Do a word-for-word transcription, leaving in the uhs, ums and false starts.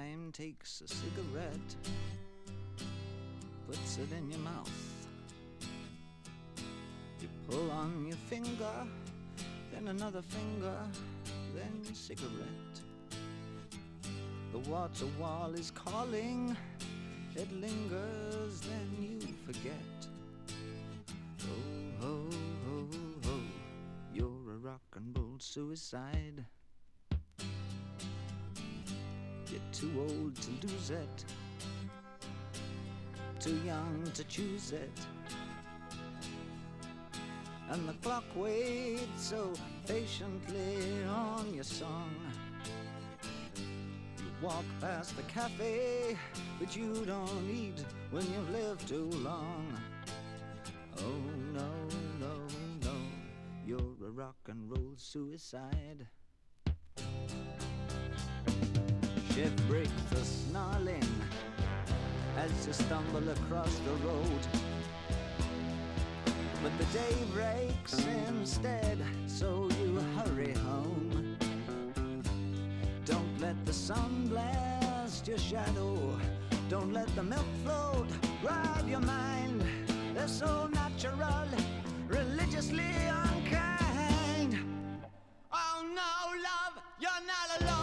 time takes a cigarette, puts it in your mouth. You pull on your finger, then another finger, then cigarette. The water wall is calling, it lingers, then you forget. Oh, ho, ho, ho, you're a rock and roll suicide. You're too old to lose it, too young to choose it, and the clock waits so patiently on your song. You walk past the cafe, but you don't eat when you've lived too long. Oh no, no, no, you're a rock and roll suicide. Shift breaks the snarling as you stumble across the road, but the day breaks instead, so you hurry home. Don't let the sun blast your shadow, don't let the milk float rob your mind. They're so natural, religiously unkind. Oh no, love, you're not alone.